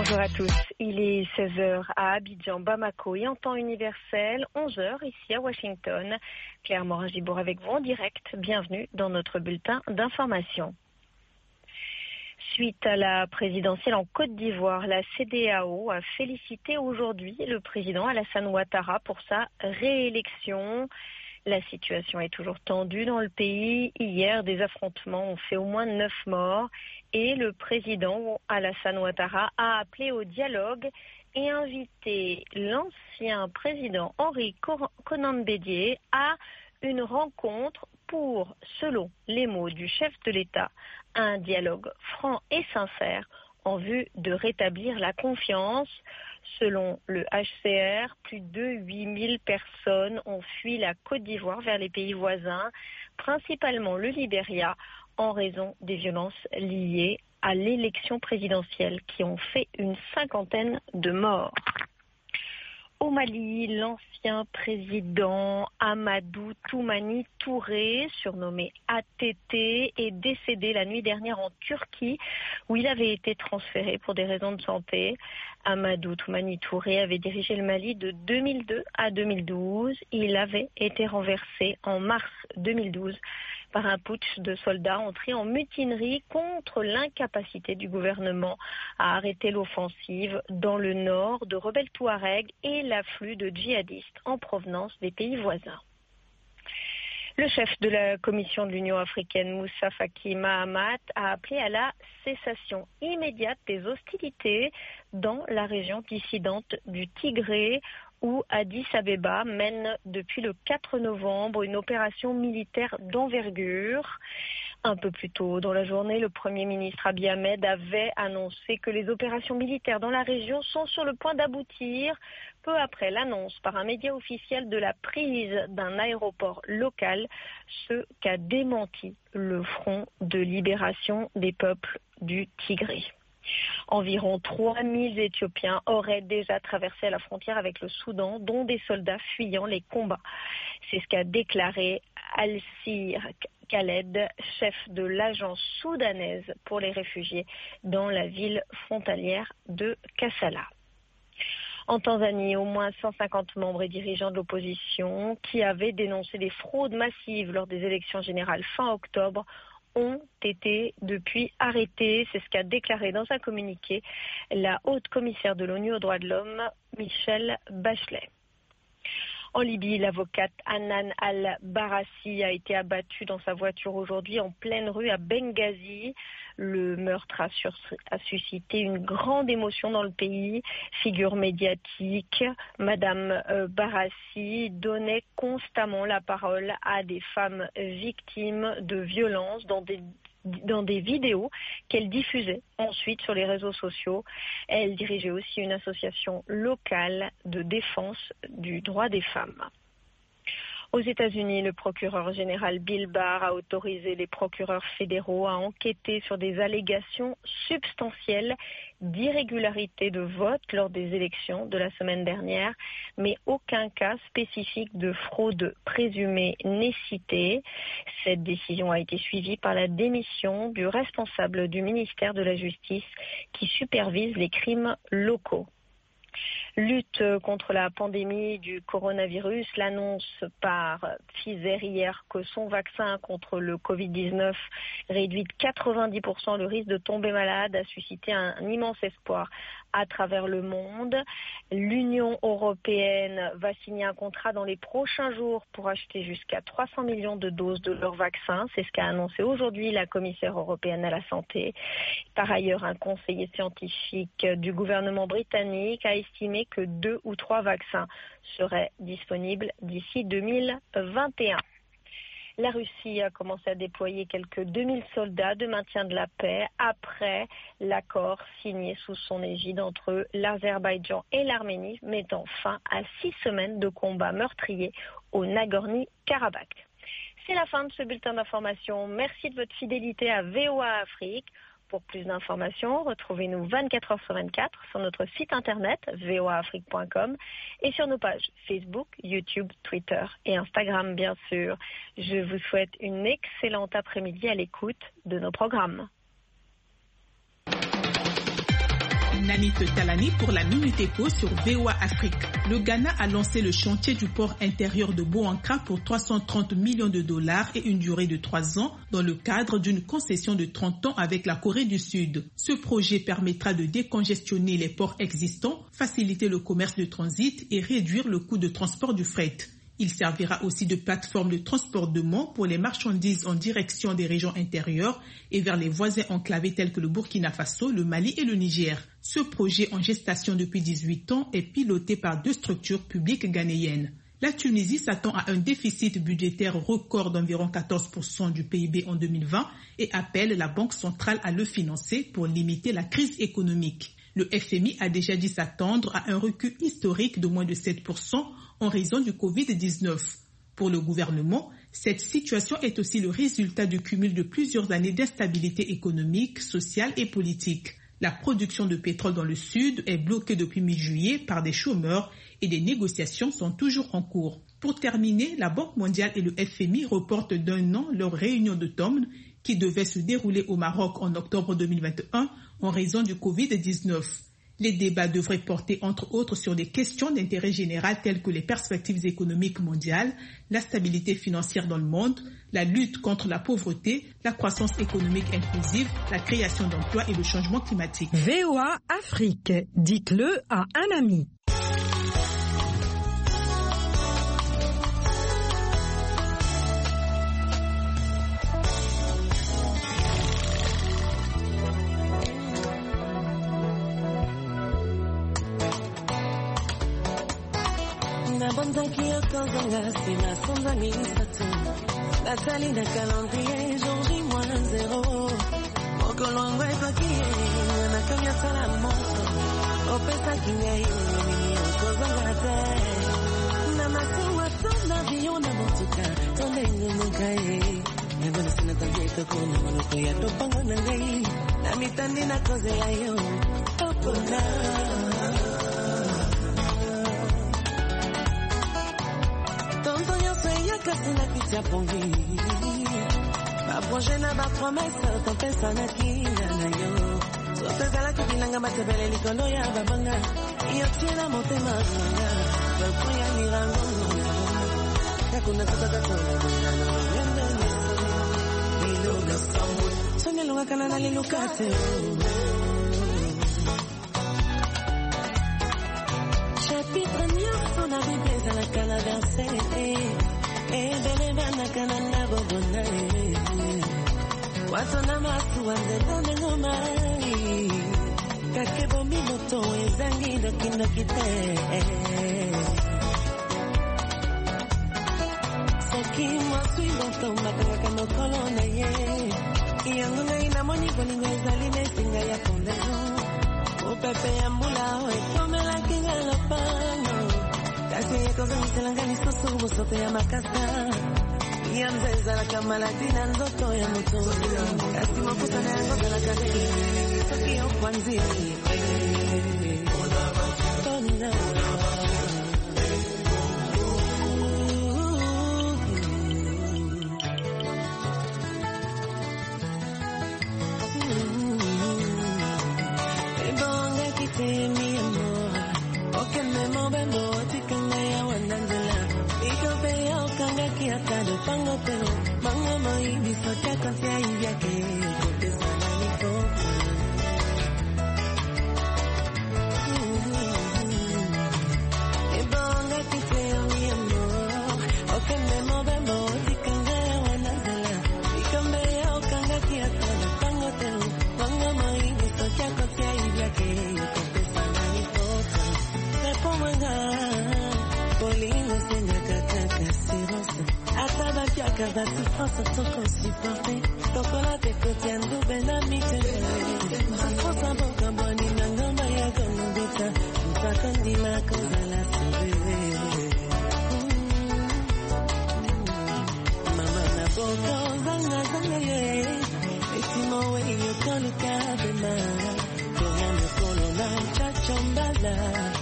Bonjour à tous, il est 16h à Abidjan, Bamako et en temps universel, 11h ici à Washington. Claire Morin-Gibour avec vous en direct, bienvenue dans notre bulletin d'information. Suite à la présidentielle en Côte d'Ivoire, la CEDEAO a félicité aujourd'hui le président Alassane Ouattara pour sa réélection. La situation est toujours tendue dans le pays. Hier, des affrontements ont fait au moins 9 morts et le président Alassane Ouattara a appelé au dialogue et invité l'ancien président Henri Konan Bédié à une rencontre pour, selon les mots du chef de l'État, un dialogue franc et sincère en vue de rétablir la confiance. Selon le HCR, plus de 8000 personnes ont fui la Côte d'Ivoire vers les pays voisins, principalement le Libéria, en raison des violences liées à l'élection présidentielle qui ont fait une 50aine de morts. Au Mali, l'ancien président Amadou Toumani Touré, surnommé ATT, est décédé la nuit dernière en Turquie, où il avait été transféré pour des raisons de santé. Amadou Toumani Touré avait dirigé le Mali de 2002 à 2012. Il avait été renversé en mars 2012 par un putsch de soldats entrés en mutinerie contre l'incapacité du gouvernement à arrêter l'offensive dans le nord de rebelles touaregs et l'afflux de djihadistes en provenance des pays voisins. Le chef de la Commission de l'Union africaine, Moussa Faki Mahamat, a appelé à la cessation immédiate des hostilités dans la région dissidente du Tigré, où Addis Abeba mène depuis le 4 novembre une opération militaire d'envergure. Un peu plus tôt dans la journée, le Premier ministre Abiy Ahmed avait annoncé que les opérations militaires dans la région sont sur le point d'aboutir, peu après l'annonce par un média officiel de la prise d'un aéroport local, ce qu'a démenti le Front de libération des peuples du Tigré. Environ 3000 Éthiopiens auraient déjà traversé la frontière avec le Soudan, dont des soldats fuyant les combats. C'est ce qu'a déclaré Al-Sir Khaled, chef de l'agence soudanaise pour les réfugiés dans la ville frontalière de Kassala. En Tanzanie, au moins 150 membres et dirigeants de l'opposition qui avaient dénoncé des fraudes massives lors des élections générales fin octobre ont été depuis arrêtés. C'est ce qu'a déclaré dans un communiqué la haute commissaire de l'ONU aux droits de l'homme, Michelle Bachelet. En Libye, l'avocate Hanan al-Barassi a été abattue dans sa voiture aujourd'hui en pleine rue à Benghazi. Le meurtre a suscité une grande émotion dans le pays. Figure médiatique, Madame Barassi donnait constamment la parole à des femmes victimes de violences dans des vidéos qu'elle diffusait ensuite sur les réseaux sociaux. Elle dirigeait aussi une association locale de défense du droit des femmes. Aux États-Unis, le procureur général Bill Barr a autorisé les procureurs fédéraux à enquêter sur des allégations substantielles d'irrégularité de vote lors des élections de la semaine dernière, mais aucun cas spécifique de fraude présumée n'est cité. Cette décision a été suivie par la démission du responsable du ministère de la Justice qui supervise les crimes locaux. Lutte contre la pandémie du coronavirus, l'annonce par Pfizer hier que son vaccin contre le Covid-19 réduit de 90% le risque de tomber malade a suscité un immense espoir à travers le monde. L'Union européenne va signer un contrat dans les prochains jours pour acheter jusqu'à 300 millions de doses de leur vaccin. C'est ce qu'a annoncé aujourd'hui la commissaire européenne à la santé. Par ailleurs, un conseiller scientifique du gouvernement britannique a estimé que 2 ou 3 vaccins seraient disponibles d'ici 2021. La Russie a commencé à déployer quelques 2000 soldats de maintien de la paix après l'accord signé sous son égide entre l'Azerbaïdjan et l'Arménie, mettant fin à 6 semaines de combats meurtriers au Nagorno-Karabakh. C'est la fin de ce bulletin d'information. Merci de votre fidélité à VOA Afrique. Pour plus d'informations, retrouvez-nous 24 heures sur 24 sur notre site internet voaafrique.com et sur nos pages Facebook, YouTube, Twitter et Instagram bien sûr. Je vous souhaite une excellente après-midi à l'écoute de nos programmes. Nanit Talani pour la Minute Éco sur VOA Afrique. Le Ghana a lancé le chantier du port intérieur de Boankra pour 330 millions de dollars et une durée de 3 ans dans le cadre d'une concession de 30 ans avec la Corée du Sud. Ce projet permettra de décongestionner les ports existants, faciliter le commerce de transit et réduire le coût de transport du fret. Il servira aussi de plateforme de transportement pour les marchandises en direction des régions intérieures et vers les voisins enclavés tels que le Burkina Faso, le Mali et le Niger. Ce projet en gestation depuis 18 ans est piloté par 2 structures publiques ghanéennes. La Tunisie s'attend à un déficit budgétaire record d'environ 14% du PIB en 2020 et appelle la Banque centrale à le financer pour limiter la crise économique. Le FMI a déjà dit s'attendre à un recul historique de moins de 7% en raison du Covid-19. Pour le gouvernement, cette situation est aussi le résultat du cumul de plusieurs années d'instabilité économique, sociale et politique. La production de pétrole dans le sud est bloquée depuis mi-juillet par des chômeurs et des négociations sont toujours en cours. Pour terminer, la Banque mondiale et le FMI reportent d'1 an leur réunion d'automne qui devait se dérouler au Maroc en octobre 2021 en raison du Covid-19. Les débats devraient porter entre autres sur des questions d'intérêt général telles que les perspectives économiques mondiales, la stabilité financière dans le monde, la lutte contre la pauvreté, la croissance économique inclusive, la création d'emplois et le changement climatique. VOA Afrique, dites-le à un ami. Nabonzaki okozanga sina sonza misato Natali na calendrier jour J-0 Mokolo wangu ezoki nakanya sala moto Opesaki ngai mimi okozanga te Na masuwato na avion na motuka Tondengu mukaye Nyabona sina tabieto kuna manoko ya topango na ngai Na mitandi na koze ya yo Opona Kasina kitia pongi Ba projet na ba promesse Topesa na kina na yo Sotezala kibilanga matebele likolo ya babanga Iyotiela motema zanga Welko ya mirango Yakuna sotata tola Milano Yendo neso Iluga sambu Sonye lunga kanana lilukate Chapitre nyoso na Bible za la canaverse Ebelebana kananda bobona Watona masu wanzenda ngomai Kakebo mimoto ezangi dokino kite Soki mwasu iboto matanga kano kolona ye Iyangu nga inamoni koningo ezali mesinga ya kondezo Upepe ya mbula oekomela kinga lopano Kasi yeko zangiselangani soso sote ya makasa Yamzeza la kamalatina ndoto ya moto Kasi mafuta na yango za la kadei Soki yo kwanzi Tona Ebonga kite mi amor Oke memo bembo Hasta de pango pero Manga mai biso chaka sia india que Kote sana niko Ebonga kiteo mi amor Oke memo bembo Tikanga ya wanazela Ikambe ya okanga ki hasta de pango pero Manga mai biso chaka sia india que Kote sana niko Repo manga Polino senga kakaka sirosa Ataba kiaka basi fosa toko supporte Tokola te kotiandu bena mitele Fosa boka bwani nangamba ya konubita Mtakandi la koza la surere Mama na boka zanga zanga ye Etimo we yokolu kabema Koyame kolo na chachombala